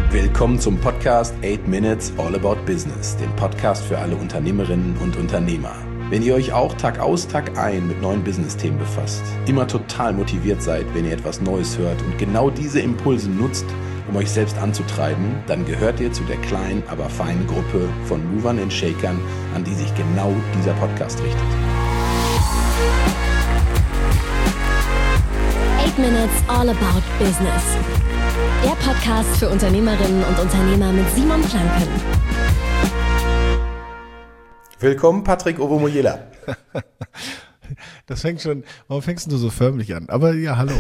Willkommen zum Podcast 8 Minutes All About Business, dem Podcast für alle Unternehmerinnen und Unternehmer. Wenn ihr euch auch Tag aus, Tag ein mit neuen Business-Themen befasst, immer total motiviert seid, wenn ihr etwas Neues hört und genau diese Impulse nutzt, um euch selbst anzutreiben, dann gehört ihr zu der kleinen, aber feinen Gruppe von Movern und Shakern, an die sich genau dieser Podcast richtet. 8 Minutes All About Business. Der Podcast für Unternehmerinnen und Unternehmer mit Simon Planken. Willkommen, Patrick Ovomoyela. Das fängt schon, warum fängst du so förmlich an? Aber ja, hallo.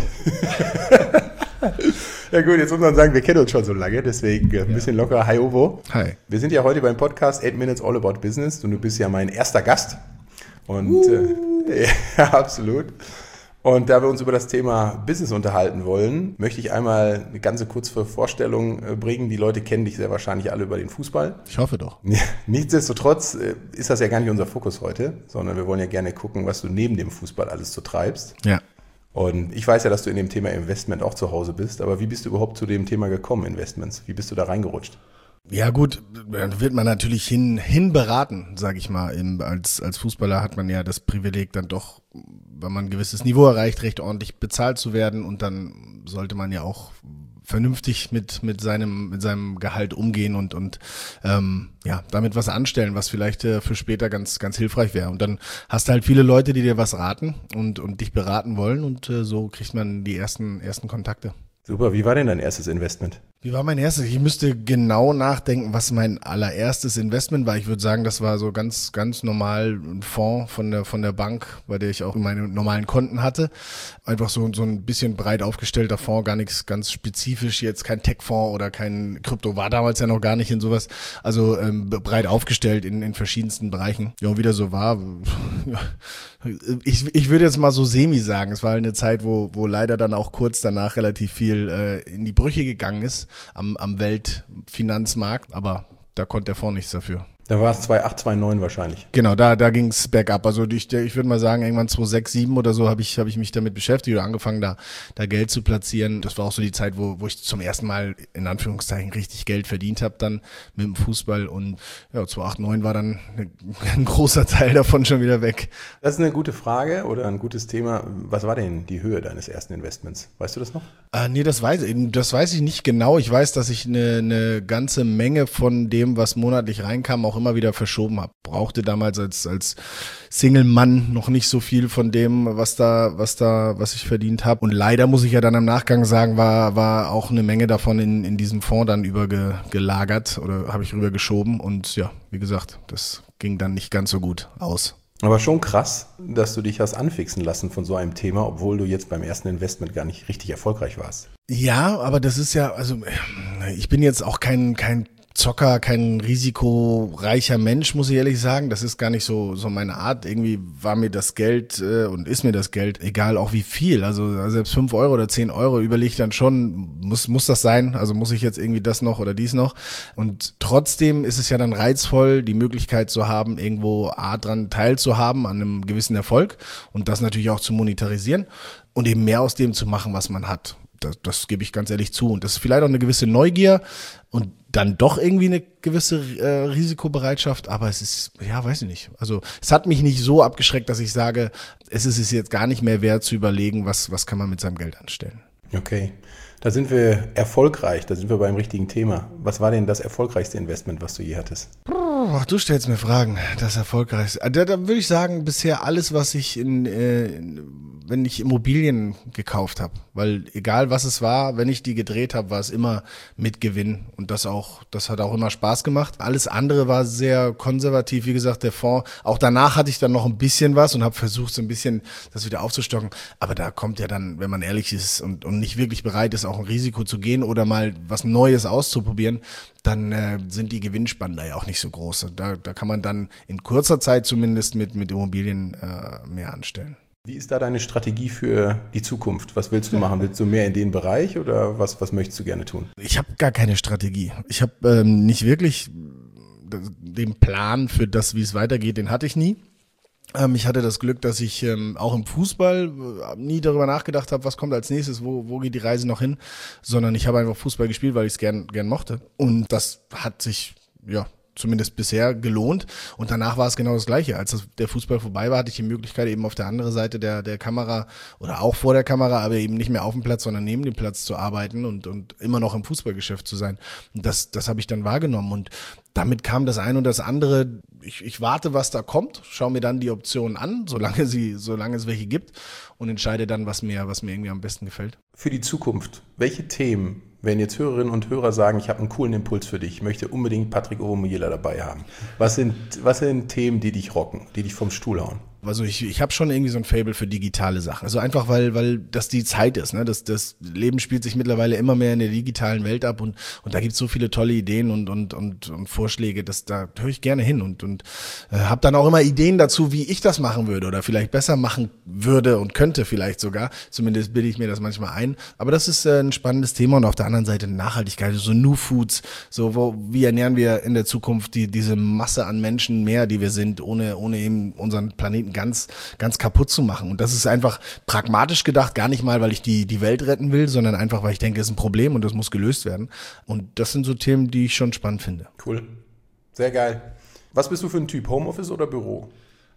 Ja gut, jetzt muss man sagen, wir kennen uns schon so lange, deswegen ein bisschen locker. Hi Ovo. Hi. Wir sind ja heute beim Podcast 8 Minutes All About Business und du bist ja mein erster Gast. Und ja, absolut. Und da wir uns über das Thema Business unterhalten wollen, möchte ich einmal eine ganze kurze Vorstellung bringen. Die Leute kennen dich sehr wahrscheinlich alle über den Fußball. Ich hoffe doch. Nichtsdestotrotz ist das ja gar nicht unser Fokus heute, sondern wir wollen ja gerne gucken, was du neben dem Fußball alles so treibst. Ja. Und ich weiß ja, dass du in dem Thema Investment auch zu Hause bist, aber wie bist du überhaupt zu dem Thema gekommen, Investments? Wie bist du da reingerutscht? Ja gut, dann wird man natürlich hin beraten, sage ich mal. Als Fußballer hat man ja das Privileg dann doch, wenn man ein gewisses Niveau erreicht, recht ordentlich bezahlt zu werden und dann sollte man ja auch vernünftig mit seinem Gehalt umgehen und damit was anstellen, was vielleicht für später ganz ganz hilfreich wäre. Und dann hast du halt viele Leute, die dir was raten und dich beraten wollen und so kriegt man die ersten Kontakte. Super, wie war denn dein erstes Investment? Wie war mein erstes? Ich müsste genau nachdenken, was mein allererstes Investment war. Ich würde sagen, das war so ganz normal ein Fonds von der Bank, bei der ich auch meine normalen Konten hatte. Einfach so ein bisschen breit aufgestellter Fonds, gar nichts ganz spezifisch, jetzt kein Tech-Fonds oder kein Krypto, war damals ja noch gar nicht in sowas. Also breit aufgestellt in verschiedensten Bereichen. Ja, und wie das so war, ich würde jetzt mal so semi sagen, es war eine Zeit, wo leider dann auch kurz danach relativ viel in die Brüche gegangen ist am Weltfinanzmarkt, aber da konnte der Fonds nichts dafür. Da war es 2008, 2009 wahrscheinlich. Genau, da ging's bergab. Also ich würde mal sagen, irgendwann 2006, 2007 oder so habe ich mich damit beschäftigt oder angefangen, da Geld zu platzieren. Das war auch so die Zeit, wo ich zum ersten Mal in Anführungszeichen richtig Geld verdient habe dann mit dem Fußball. Und ja, 2008, 2009 war dann ein großer Teil davon schon wieder weg. Das ist eine gute Frage oder ein gutes Thema. Was war denn die Höhe deines ersten Investments? Weißt du das noch? Nee, das weiß ich nicht genau. Ich weiß, dass ich eine ganze Menge von dem, was monatlich reinkam, auch immer wieder verschoben habe. Brauchte damals als Single-Mann noch nicht so viel von dem, was ich verdient habe. Und leider muss ich ja dann im Nachgang sagen, war auch eine Menge davon in diesem Fonds dann übergelagert oder habe ich rübergeschoben. Und ja, wie gesagt, das ging dann nicht ganz so gut aus. Aber schon krass, dass du dich hast anfixen lassen von so einem Thema, obwohl du jetzt beim ersten Investment gar nicht richtig erfolgreich warst. Ja, aber das ist ja, also ich bin jetzt auch kein Zocker, kein risikoreicher Mensch, muss ich ehrlich sagen. Das ist gar nicht so meine Art. Irgendwie war mir das Geld und ist mir das Geld, egal auch wie viel. Also selbst 5 Euro oder 10 Euro überlege ich dann schon, muss das sein? Also muss ich jetzt irgendwie das noch oder dies noch? Und trotzdem ist es ja dann reizvoll, die Möglichkeit zu haben, irgendwo dran teilzuhaben an einem gewissen Erfolg und das natürlich auch zu monetarisieren und eben mehr aus dem zu machen, was man hat. Das gebe ich ganz ehrlich zu. Und das ist vielleicht auch eine gewisse Neugier und dann doch irgendwie eine gewisse Risikobereitschaft. Aber es ist, ja, weiß ich nicht. Also es hat mich nicht so abgeschreckt, dass ich sage, es ist jetzt gar nicht mehr wert zu überlegen, was kann man mit seinem Geld anstellen. Okay. Da sind wir erfolgreich, da sind wir beim richtigen Thema. Was war denn das erfolgreichste Investment, was du je hattest? Du stellst mir Fragen, das erfolgreichste. Da würde ich sagen, bisher alles, was ich wenn ich Immobilien gekauft habe. Weil egal was es war, wenn ich die gedreht habe, war es immer mit Gewinn. Und das hat auch immer Spaß gemacht. Alles andere war sehr konservativ, wie gesagt, der Fonds. Auch danach hatte ich dann noch ein bisschen was und habe versucht, so ein bisschen das wieder aufzustocken. Aber da kommt ja dann, wenn man ehrlich ist und nicht wirklich bereit ist, auch ein Risiko zu gehen oder mal was Neues auszuprobieren, dann sind die Gewinnspannen da ja auch nicht so groß. Da kann man dann in kurzer Zeit zumindest mit Immobilien mehr anstellen. Wie ist da deine Strategie für die Zukunft? Was willst du machen? Willst du mehr in den Bereich oder was möchtest du gerne tun? Ich habe gar keine Strategie. Ich habe nicht wirklich den Plan für das, wie es weitergeht, den hatte ich nie. Ich hatte das Glück, dass ich auch im Fußball nie darüber nachgedacht habe, was kommt als nächstes, wo geht die Reise noch hin, sondern ich habe einfach Fußball gespielt, weil ich es gern mochte. Und das hat sich, zumindest bisher gelohnt. Und danach war es genau das Gleiche. Als der Fußball vorbei war, hatte ich die Möglichkeit, eben auf der anderen Seite der Kamera oder auch vor der Kamera, aber eben nicht mehr auf dem Platz, sondern neben dem Platz zu arbeiten und immer noch im Fußballgeschäft zu sein. Und das habe ich dann wahrgenommen. Und damit kam das eine und das andere. Ich warte, was da kommt, schaue mir dann die Optionen an, solange es welche gibt, und entscheide dann, was mir irgendwie am besten gefällt. Für die Zukunft, welche Themen, wenn jetzt Hörerinnen und Hörer sagen, ich habe einen coolen Impuls für dich, ich möchte unbedingt Patrick Orumiela dabei haben, was sind Themen, die dich rocken, die dich vom Stuhl hauen? Also ich habe schon irgendwie so ein Faible für digitale Sachen. Also einfach, weil das die Zeit ist. Ne? Das Leben spielt sich mittlerweile immer mehr in der digitalen Welt ab und da gibt es so viele tolle Ideen und Vorschläge, da höre ich gerne hin und habe dann auch immer Ideen dazu, wie ich das machen würde oder vielleicht besser machen würde und könnte vielleicht sogar. Zumindest bilde ich mir das manchmal ein. Aber das ist ein spannendes Thema und auf der anderen Seite Nachhaltigkeit, so New Foods, wie ernähren wir in der Zukunft diese Masse an Menschen mehr, die wir sind, ohne eben unseren Planeten ganz kaputt zu machen. Und das ist einfach pragmatisch gedacht, gar nicht mal, weil ich die Welt retten will, sondern einfach, weil ich denke, es ist ein Problem und das muss gelöst werden. Und das sind so Themen, die ich schon spannend finde. Cool. Sehr geil. Was bist du für ein Typ? Homeoffice oder Büro?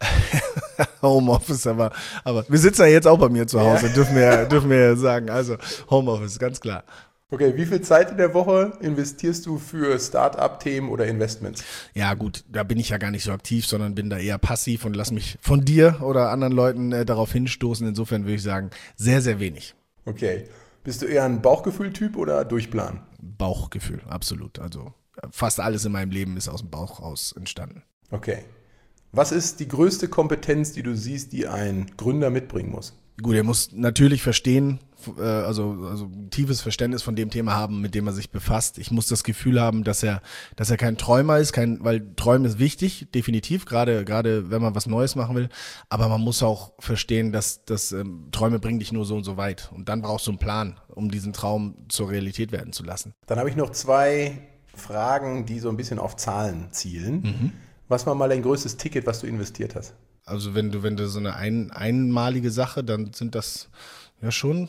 Homeoffice, aber wir sitzen ja jetzt auch bei mir zu Hause, dürfen wir sagen. Also Homeoffice, ganz klar. Okay, wie viel Zeit in der Woche investierst du für Start-up-Themen oder Investments? Ja gut, da bin ich ja gar nicht so aktiv, sondern bin da eher passiv und lass mich von dir oder anderen Leuten darauf hinstoßen. Insofern würde ich sagen, sehr, sehr wenig. Okay. Bist du eher ein Bauchgefühl-Typ oder Durchplan? Bauchgefühl, absolut. Also fast alles in meinem Leben ist aus dem Bauch raus entstanden. Okay. Was ist die größte Kompetenz, die du siehst, die ein Gründer mitbringen muss? Gut, er muss natürlich verstehen, also ein tiefes Verständnis von dem Thema haben, mit dem er sich befasst. Ich muss das Gefühl haben, dass er kein Träumer ist, weil Träumen ist wichtig, definitiv, gerade wenn man was Neues machen will. Aber man muss auch verstehen, dass Träume bringen dich nur so und so weit. Und dann brauchst du einen Plan, um diesen Traum zur Realität werden zu lassen. Dann habe ich noch 2 Fragen, die so ein bisschen auf Zahlen zielen. Mhm. Was war mal dein größtes Ticket, was du investiert hast? Also wenn du so eine einmalige Sache, dann sind das ja schon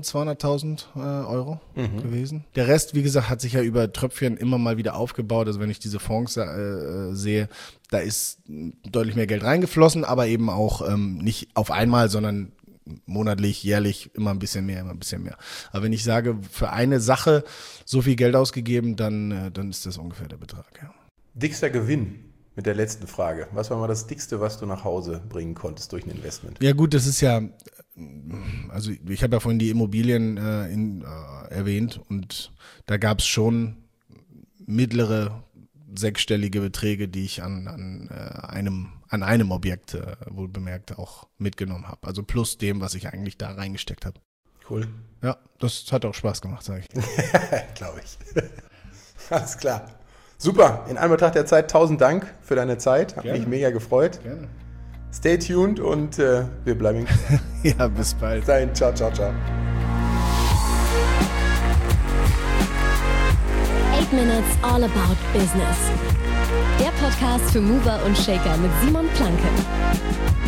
200.000 Euro gewesen. Der Rest, wie gesagt, hat sich ja über Tröpfchen immer mal wieder aufgebaut. Also wenn ich diese Fonds sehe, da ist deutlich mehr Geld reingeflossen, aber eben auch nicht auf einmal, sondern monatlich, jährlich immer ein bisschen mehr. Aber wenn ich sage, für eine Sache so viel Geld ausgegeben, dann ist das ungefähr der Betrag. Ja. Dickster Gewinn? Mit der letzten Frage. Was war mal das Dickste, was du nach Hause bringen konntest durch ein Investment? Ja gut, das ist ja, also ich habe ja vorhin die Immobilien erwähnt und da gab es schon mittlere 6-stellige Beträge, die ich an einem Objekt wohl bemerkt auch mitgenommen habe. Also plus dem, was ich eigentlich da reingesteckt habe. Cool. Ja, das hat auch Spaß gemacht, sage ich. Glaube ich. Alles klar. Super, in Anbetracht der Zeit, 1000 Dank für deine Zeit, hat mich mega gefreut. Gerne. Stay tuned und wir bleiben. Ja, bis bald. Ciao, ciao, ciao. 8 Minutes All About Business. Der Podcast für Mover und Shaker mit Simon Planke.